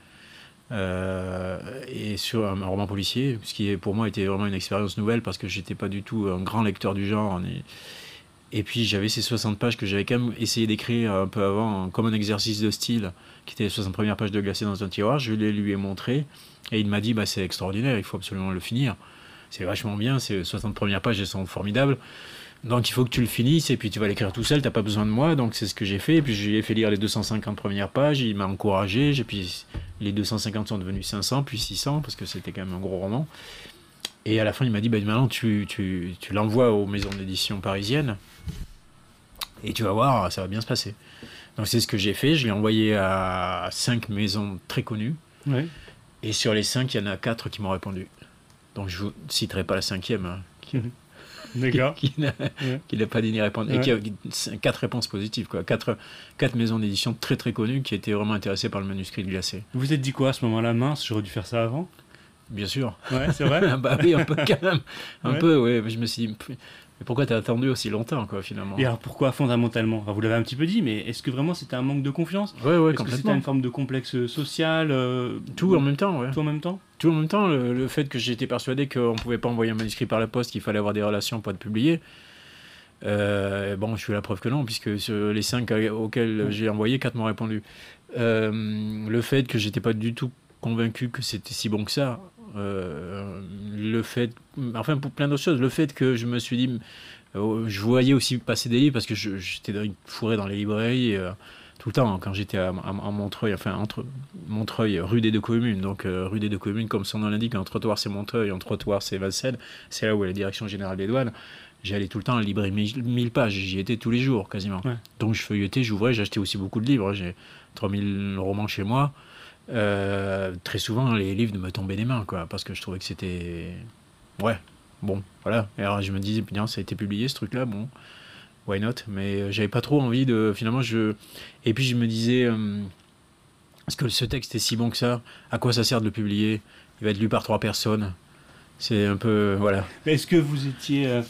et sur un roman policier, ce qui pour moi était vraiment une expérience nouvelle, parce que j'étais pas du tout un grand lecteur du genre, et puis j'avais ces 60 pages que j'avais quand même essayé d'écrire un peu avant, comme un exercice de style, qui était les 60 premières pages de Glacé dans un tiroir. Je les lui ai montré, et il m'a dit c'est extraordinaire, il faut absolument le finir, c'est vachement bien, ces 60 premières pages, elles sont formidables, donc il faut que tu le finisses, et puis tu vas l'écrire tout seul, t'as pas besoin de moi. Donc c'est ce que j'ai fait, et puis je lui ai fait lire les 250 premières pages, il m'a encouragé, et puis les 250 sont devenus 500, puis 600, parce que c'était quand même un gros roman. Et à la fin il m'a dit maintenant tu l'envoies aux maisons d'édition parisiennes, et tu vas voir, ça va bien se passer. Donc c'est ce que j'ai fait, je l'ai envoyé à 5 maisons très connues, et sur les 5, il y en a 4 qui m'ont répondu. Donc je ne citerai pas la 5e, D'accord. qui n'a pas dit ni répondre, et qui a 4 réponses positives, quoi. 4 maisons d'édition très très connues qui étaient vraiment intéressées par le manuscrit de Glacé. Vous vous êtes dit quoi à ce moment-là? Mince, j'aurais dû faire ça avant? Bien sûr. Ouais, c'est vrai. Oui, un peu quand même. Un peu, ouais. Je me suis dit, mais pourquoi t'as attendu aussi longtemps, quoi, finalement? Et alors pourquoi fondamentalement? Vous l'avez un petit peu dit, mais est-ce que vraiment c'était un manque de confiance? Ouais, complètement. Est-ce que c'était une forme de complexe social? Tout en même temps, ouais. Tout en même temps? Tout en même temps, le fait que j'étais persuadé qu'on ne pouvait pas envoyer un manuscrit par la poste, qu'il fallait avoir des relations pour être publié. Bon, je suis la preuve que non, puisque sur les 5 auxquels j'ai envoyé, 4 m'ont répondu. Le fait que j'étais pas du tout convaincu que c'était si bon que ça, le fait, enfin pour plein d'autres choses, le fait que je me suis dit, je voyais aussi passer des livres parce que j'étais fourré dans les librairies tout le temps quand j'étais à Montreuil, enfin entre Montreuil, rue des Deux Communes, donc rue des Deux Communes, comme son nom l'indique, un trottoir c'est Montreuil, un trottoir c'est Vincennes, c'est là où est la direction générale des douanes. J'allais tout le temps à la librairie 1000 pages, j'y étais tous les jours quasiment. Ouais. Donc je feuilletais, j'ouvrais, j'achetais aussi beaucoup de livres. J'ai 3000 romans chez moi. Très souvent, les livres me tombaient des mains, quoi, parce que je trouvais que c'était. Ouais, bon, voilà. Et alors je me disais, bien, ça a été publié ce truc-là, bon, why not? Mais j'avais pas trop envie de. Finalement, Et puis je me disais, est-ce que ce texte est si bon que ça? À quoi ça sert de le publier? Il va être lu par 3 personnes. C'est un peu. Voilà. Mais est-ce que vous étiez.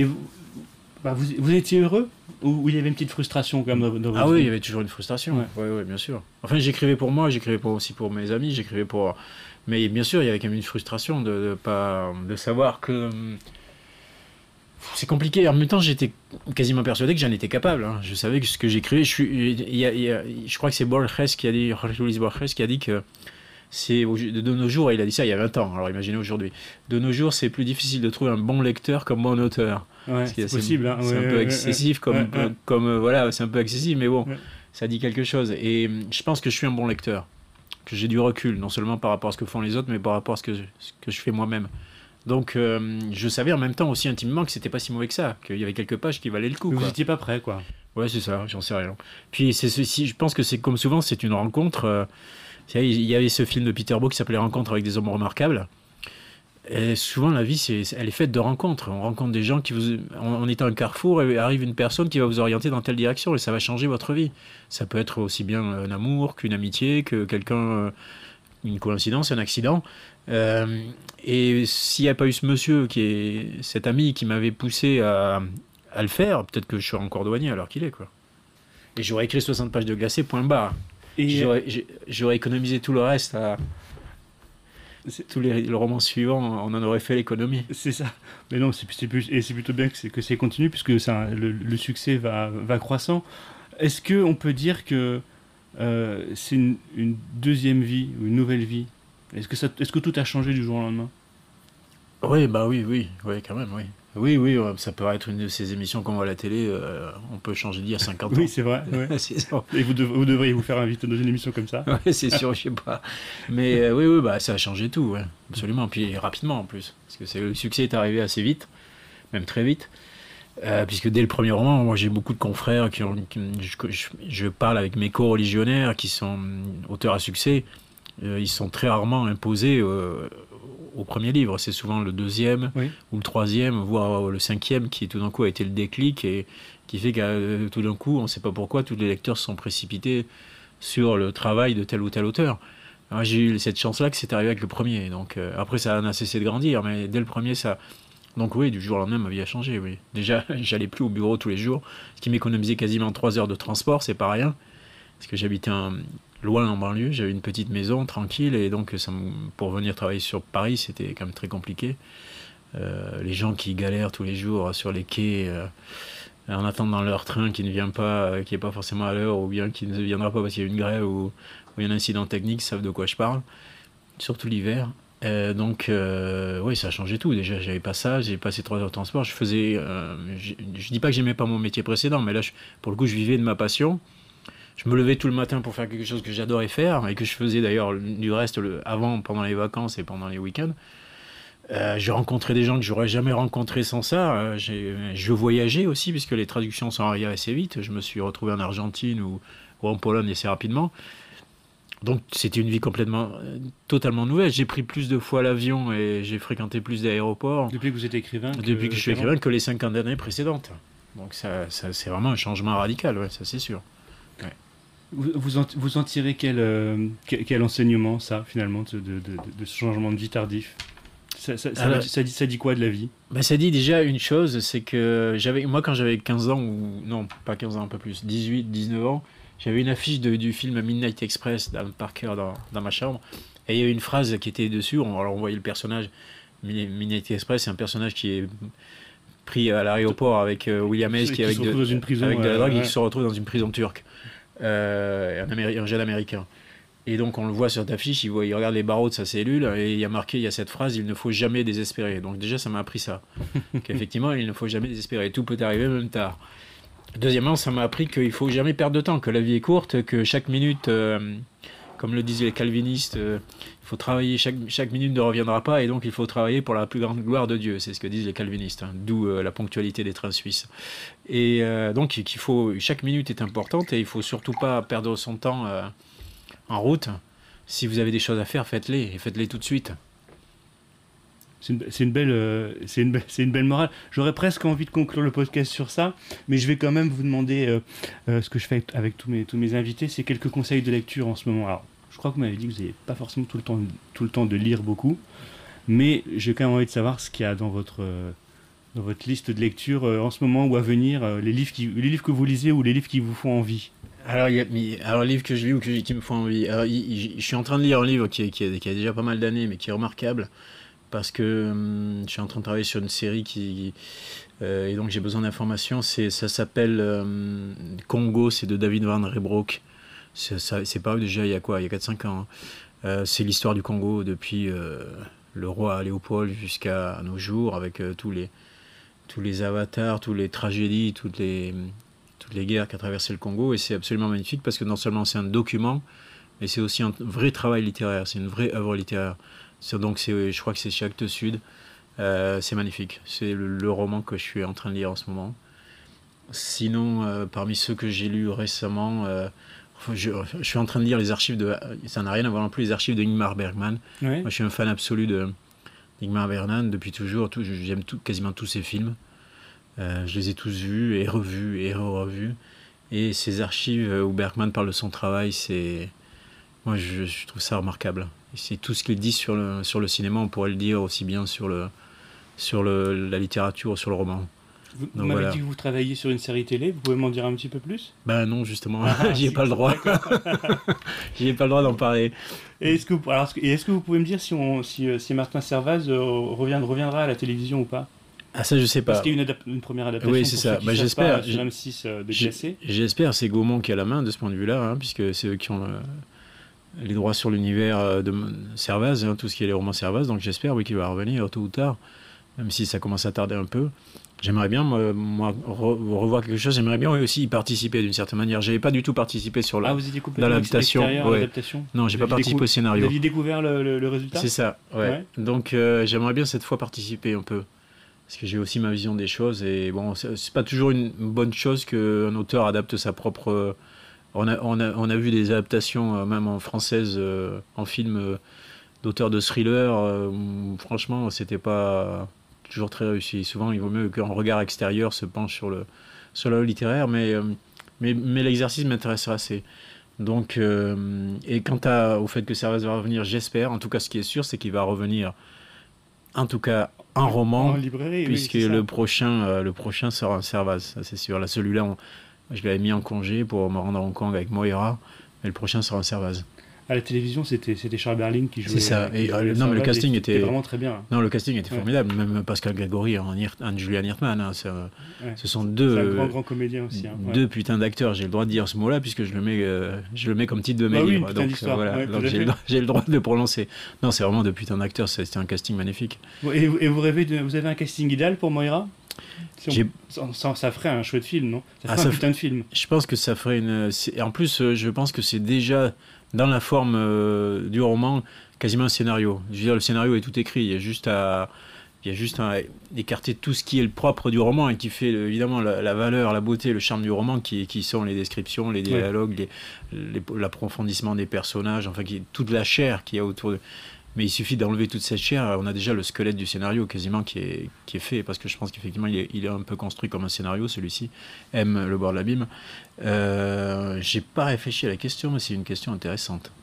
Vous étiez heureux ou il y avait une petite frustration quand même dans votre oui, vie? il y avait toujours une frustration, ouais, bien sûr. Enfin, j'écrivais pour moi, j'écrivais aussi pour mes amis, j'écrivais pour... Mais bien sûr, il y avait quand même une frustration de savoir que... C'est compliqué. En même temps, j'étais quasiment persuadé que j'en étais capable. Hein. Je savais que ce que j'écrivais... Je crois que c'est Borges qui a dit, Jorge Luis Borges qui a dit que c'est de nos jours, et il a dit ça il y a 20 ans, alors imaginez aujourd'hui, de nos jours, c'est plus difficile de trouver un bon lecteur comme bon auteur. Ouais, c'est possible. Hein. C'est un peu excessif, comme voilà, c'est un peu excessif, mais bon, ça dit quelque chose. Et je pense que je suis un bon lecteur, que j'ai du recul, non seulement par rapport à ce que font les autres, mais par rapport à ce que je fais moi-même. Donc, je savais en même temps aussi intimement que c'était pas si mauvais que ça, qu'il y avait quelques pages qui valaient le coup. Vous n'étiez pas prêt, quoi. Ouais, c'est ça, j'en sais rien. Puis, je pense que c'est comme souvent, c'est une rencontre. Il y avait ce film de Peter Beau qui s'appelait Rencontre avec des hommes remarquables. Et souvent, la vie, elle est faite de rencontres. On rencontre des gens qui on est à un carrefour et arrive une personne qui va vous orienter dans telle direction et ça va changer votre vie. Ça peut être aussi bien un amour qu'une amitié, que quelqu'un, une coïncidence, un accident. Et s'il n'y a pas eu ce monsieur, cet ami qui m'avait poussé à le faire, peut-être que je serais encore douanier alors qu'il est, quoi. Et j'aurais écrit 60 pages de glacé, point barre. Et j'aurais économisé tout le reste le roman suivant, on en aurait fait l'économie. C'est ça. Mais non, c'est plutôt bien que c'est continu puisque le succès va croissant. Est-ce qu'on peut dire que c'est une deuxième vie, ou une nouvelle vie? Est-ce que tout a changé du jour au lendemain? Oui, quand même, oui. Oui, ça peut être une de ces émissions qu'on voit à la télé, on peut changer d'il y a 50 ans. Oui, c'est vrai. Ouais. C'est ça. Et vous devriez vous faire inviter dans une émission comme ça. Oui, c'est sûr, je sais pas. Mais oui, ça a changé tout, ouais, absolument. Puis rapidement en plus, parce que le succès est arrivé assez vite, même très vite. Puisque dès le premier roman, moi j'ai beaucoup de confrères je parle avec mes co-religionnaires qui sont auteurs à succès. Ils sont très rarement imposés au premier livre. C'est souvent le deuxième ou le troisième, voire le cinquième qui tout d'un coup a été le déclic et qui fait que tout d'un coup, on ne sait pas pourquoi, tous les lecteurs se sont précipités sur le travail de tel ou tel auteur. Alors, j'ai eu cette chance-là que c'est arrivé avec le premier. Donc, après, ça n'a cessé de grandir, mais dès le premier, ça... Donc oui, du jour au lendemain, ma vie a changé. Oui. Déjà, j'allais plus au bureau tous les jours, ce qui m'économisait quasiment 3 heures de transport, c'est pas rien. Parce que j'habitais loin en banlieue, j'avais une petite maison tranquille et donc pour venir travailler sur Paris, c'était quand même très compliqué. Les gens qui galèrent tous les jours sur les quais en attendant leur train qui ne vient pas, qui n'est pas forcément à l'heure ou bien qui ne viendra pas parce qu'il y a une grève ou il y a un incident technique, savent de quoi je parle, surtout l'hiver. Donc oui, ça a changé tout. Déjà, j'avais pas ça, j'ai passé 3 heures de transport. Je dis pas que j'aimais pas mon métier précédent, mais là, pour le coup, je vivais de ma passion. Je me levais tout le matin pour faire quelque chose que j'adorais faire et que je faisais d'ailleurs du reste avant, pendant les vacances et pendant les week-ends. Je rencontrais des gens que j'aurais jamais rencontrés sans ça. Je voyageais aussi puisque les traductions sont arrivées assez vite. Je me suis retrouvé en Argentine ou en Pologne assez rapidement. Donc c'était une vie totalement nouvelle. J'ai pris plus de fois l'avion et j'ai fréquenté plus d'aéroports. Depuis que vous êtes écrivain? Depuis que je suis écrivain que les 50 années précédentes. Donc ça c'est vraiment un changement radical, ouais, ça c'est sûr. Ouais. Vous en tirez quel enseignement, ça, finalement, de ce changement de vie tardif? Ça dit quoi de la vie? Ça dit déjà une chose, c'est que moi quand j'avais 15 ans, ou non, pas 15 ans, un peu plus, 18, 19 ans, j'avais une affiche du film Midnight Express d'Alan Parker dans ma chambre, et il y avait une phrase qui était dessus, on voyait le personnage, Midnight Express, c'est un personnage qui est pris à l'aéroport avec William Hayes qui avec de la drogue et qui se retrouve dans une prison turque, un jeune américain. Et donc on le voit sur l'affiche, il regarde les barreaux de sa cellule et il y a cette phrase, il ne faut jamais désespérer. Donc déjà ça m'a appris ça, qu'effectivement il ne faut jamais désespérer, tout peut arriver même tard. Deuxièmement, ça m'a appris qu'il ne faut jamais perdre de temps, que la vie est courte, que chaque minute, comme le disaient les calvinistes, il faut travailler, chaque minute ne reviendra pas, et donc il faut travailler pour la plus grande gloire de Dieu. C'est ce que disent les calvinistes, d'où la ponctualité des trains suisses. Et donc chaque minute est importante, et il ne faut surtout pas perdre son temps en route. Si vous avez des choses à faire, faites-les, et faites-les tout de suite. C'est une belle morale. J'aurais presque envie de conclure le podcast sur ça, mais je vais quand même vous demander ce que je fais avec tous mes invités, c'est quelques conseils de lecture en ce moment. Alors, je crois que vous m'avez dit que vous n'avez pas forcément tout le temps de lire beaucoup, mais j'ai quand même envie de savoir ce qu'il y a dans votre liste de lecture en ce moment ou à venir, les livres que vous lisez ou les livres qui vous font envie. Alors, les livres que je lis ou qui me font envie. Alors, je suis en train de lire un livre qui a déjà pas mal d'années, mais qui est remarquable. Parce que je suis en train de travailler sur une série et donc j'ai besoin d'informations. Ça s'appelle Congo, c'est de David Van Reybrouck. C'est paru déjà il y a 4-5 ans. Hein. C'est l'histoire du Congo depuis le roi Léopold jusqu'à nos jours, avec tous les avatars, toutes les tragédies, toutes les guerres qu'a traversé le Congo. Et c'est absolument magnifique parce que non seulement c'est un document, mais c'est aussi un vrai travail littéraire, c'est une vraie œuvre littéraire. Donc je crois que c'est chez Actes Sud. C'est magnifique. C'est le roman que je suis en train de lire en ce moment. Sinon, parmi ceux que j'ai lus récemment, je suis en train de lire les archives ça n'a rien à voir non plus, les archives de Ingmar Bergman. Ouais. Moi, je suis un fan absolu d'Ingmar Bergman depuis toujours. J'aime quasiment tous ses films. Je les ai tous vus et revus et revus. Et ces archives où Bergman parle de son travail, moi, je trouve ça remarquable. C'est tout ce qu'il dit sur le cinéma, on pourrait le dire aussi bien sur la littérature ou sur le roman. Vous m'avez dit que vous travaillez sur une série télé, vous pouvez m'en dire un petit peu plus ? Ben non, justement, j'y ai pas le droit. J'y ai pas le droit d'en parler. Et est-ce que vous pouvez me dire si Martin Servaz reviendra à la télévision ou pas ? Ah, ça je sais pas. Parce qu'il y a une première adaptation. Oui, c'est ça. J'espère. Sur M6 de Glacé. J'espère, c'est Gaumont qui a la main de ce point de vue-là, hein, puisque c'est eux qui ont les droits sur l'univers de Servaz, hein, tout ce qui est les romans Servaz, donc j'espère qu'il va revenir tôt ou tard, même si ça commence à tarder un peu. J'aimerais bien, moi, revoir quelque chose, j'aimerais bien aussi y participer d'une certaine manière. J'avais pas du tout participé dans l'adaptation. Ouais. Non, j'ai pas participé au scénario. Vous aviez découvert le résultat ? C'est ça, ouais. Donc j'aimerais bien cette fois participer un peu, parce que j'ai aussi ma vision des choses, et bon, c'est pas toujours une bonne chose qu'un auteur adapte sa propre... On a vu des adaptations, même en française, en film d'auteurs de thrillers. Franchement, c'était pas toujours très réussi. Souvent, il vaut mieux qu'un regard extérieur se penche sur l'œuvre littéraire, mais l'exercice m'intéressera assez. Donc, et quant au fait que Servaz va revenir, j'espère. En tout cas, ce qui est sûr, c'est qu'il va revenir, en tout cas, en roman, en librairie, puisque le prochain sera un Servaz, ça c'est sûr. Là, celui-là, je l'avais mis en congé pour me rendre à Hong Kong avec Moira, mais le prochain sera un Servaz. À la télévision, c'était Charles Berling qui jouait. C'est ça. Non, mais le casting était vraiment très bien. Non, le casting était formidable. Même Pascal Grégory en Julian Hirtman. Hein, ce sont deux. C'est un grand comédien aussi. Hein. Deux putains d'acteurs. J'ai le droit de dire ce mot-là puisque je le mets comme titre de mes livres. Donc voilà. Donc j'ai le droit de le prononcer. Non, c'est vraiment deux putains d'acteurs. C'était un casting magnifique. Et vous avez un casting idéal pour Moira ? Ça ferait un chouette film, non ? Ça ferait un putain de film. Je pense que ça ferait En plus, je pense que c'est déjà dans la forme du roman quasiment un scénario. Je veux dire, le scénario est tout écrit. Il y a juste à écarter tout ce qui est le propre du roman et qui fait évidemment la valeur, la beauté, le charme du roman, qui sont les descriptions, les dialogues, l'approfondissement des personnages, enfin toute la chair qu'il y a autour de... Mais il suffit d'enlever toute cette chair, on a déjà le squelette du scénario quasiment qui est fait, parce que je pense qu'effectivement il est un peu construit comme un scénario, celui-ci, aime le bord de l'abîme. J'ai pas réfléchi à la question, mais c'est une question intéressante.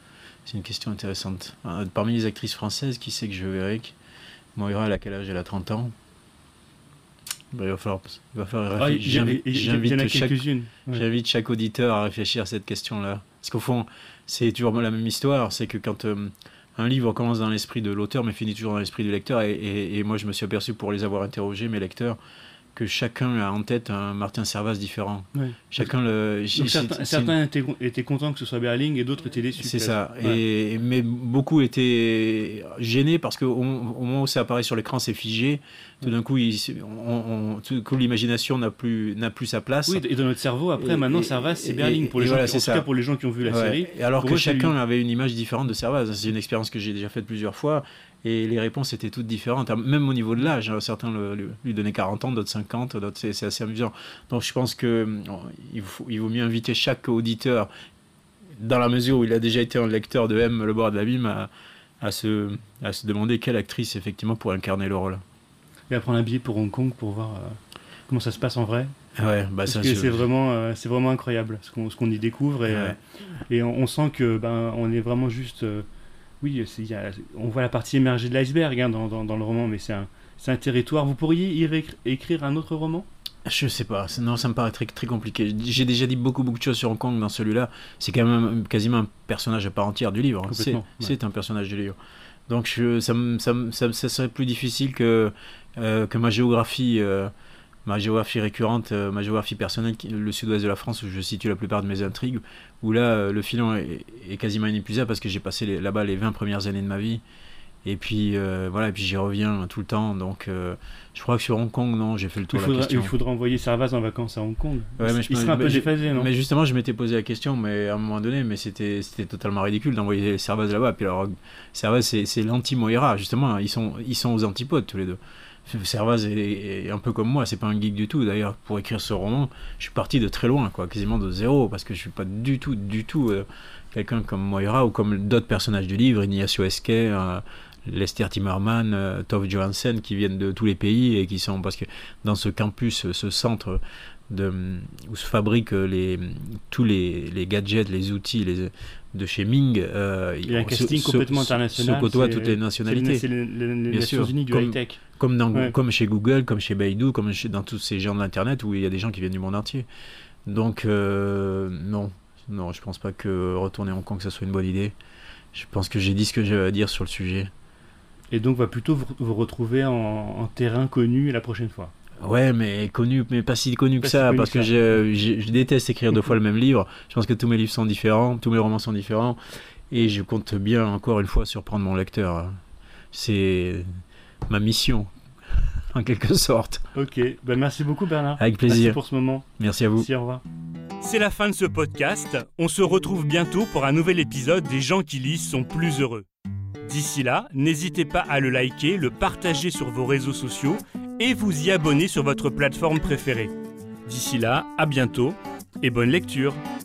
Parmi les actrices françaises, qui c'est que je verrai Moira, elle a quel âge ? Elle a 30 ans. Il va falloir réfléchir. J'invite chaque auditeur à réfléchir à cette question-là. Parce qu'au fond, c'est toujours la même histoire, c'est que quand... un livre commence dans l'esprit de l'auteur, mais finit toujours dans l'esprit du lecteur. Et moi, je me suis aperçu, pour les avoir interrogés, mes lecteurs, que chacun a en tête un Martin Servaz différent. Ouais. Chacun certains étaient contents que ce soit Berling et d'autres étaient déçus. C'est ça. Ouais. Mais beaucoup étaient gênés parce qu'au moment où ça apparaît sur l'écran, c'est figé. Tout d'un coup, l'imagination n'a plus sa place. Oui, et dans notre cerveau, après, maintenant, Servaz, c'est Berling. En tout cas, pour les gens qui ont vu la série. Et alors que chacun avait une image différente de Servaz. C'est une expérience que j'ai déjà faite plusieurs fois. Et les réponses étaient toutes différentes, même au niveau de l'âge. Certains lui donnaient 40 ans, d'autres 50, d'autres c'est assez amusant. Donc je pense qu'il vaut mieux inviter chaque auditeur, dans la mesure où il a déjà été un lecteur de M, le bord de l'abîme, à se demander quelle actrice effectivement pourrait incarner le rôle. Et à prendre un billet pour Hong Kong pour voir comment ça se passe en vrai. Ouais, parce que c'est vraiment incroyable ce qu'on y découvre et on sent que on est vraiment juste... Oui, on voit la partie émergée de l'iceberg dans le roman, mais c'est un territoire. Vous pourriez écrire un autre roman ? Je sais pas, non, ça me paraît très, très compliqué. J'ai déjà dit beaucoup de choses sur Hong Kong dans celui-là. C'est quand même quasiment un personnage à part entière du livre. C'est un personnage du livre. Donc ça serait plus difficile que ma géographie récurrente, ma géographie personnelle, le sud-ouest de la France, où je situe la plupart de mes intrigues, où là, le filon est quasiment inépuisable parce que j'ai passé là-bas les 20 premières années de ma vie. Et puis, et puis j'y reviens tout le temps. Donc, je crois que sur Hong Kong, non, j'ai fait le tour de la question. Il faudra envoyer Servaz en vacances à Hong Kong. Ouais, il serait un peu déphasé, non ? Mais justement, je m'étais posé la question, mais à un moment donné, c'était totalement ridicule d'envoyer Servaz là-bas. Puis alors, Servaz, c'est l'anti-Moira, justement. Ils sont aux antipodes, tous les deux. Servaz est un peu comme moi, c'est pas un geek du tout. D'ailleurs, pour écrire ce roman, je suis parti de très loin, quasiment de zéro, parce que je suis pas du tout quelqu'un comme Moira ou comme d'autres personnages du livre, Ignacio Esquer, Lester Timmerman, Tove Johansen, qui viennent de tous les pays et qui sont, parce que dans ce campus, ce centre où se fabriquent tous les gadgets, les outils de chez Ming, il y a un casting complètement international. Se côtoient toutes les nationalités. C'est les Nations Unies du high-tech. Comme chez Google, comme chez Baidu, dans tous ces gens de l'Internet où il y a des gens qui viennent du monde entier. Donc, non, je pense pas que retourner à Hong Kong, ça soit une bonne idée. Je pense que j'ai dit ce que j'avais à dire sur le sujet. Et donc, va plutôt vous retrouver en terrain connu la prochaine fois. Ouais, mais connu, mais pas si connu que ça, parce que je déteste écrire 2 fois le même livre. Je pense que tous mes livres sont différents, tous mes romans sont différents, et je compte bien, encore une fois, surprendre mon lecteur. C'est ma mission, en quelque sorte. Ok, merci beaucoup Bernard. Avec plaisir. Merci pour ce moment. Merci à vous. Merci, au revoir. C'est la fin de ce podcast. On se retrouve bientôt pour un nouvel épisode des gens qui lisent sont plus heureux. D'ici là, n'hésitez pas à le liker, le partager sur vos réseaux sociaux et vous y abonner sur votre plateforme préférée. D'ici là, à bientôt et bonne lecture.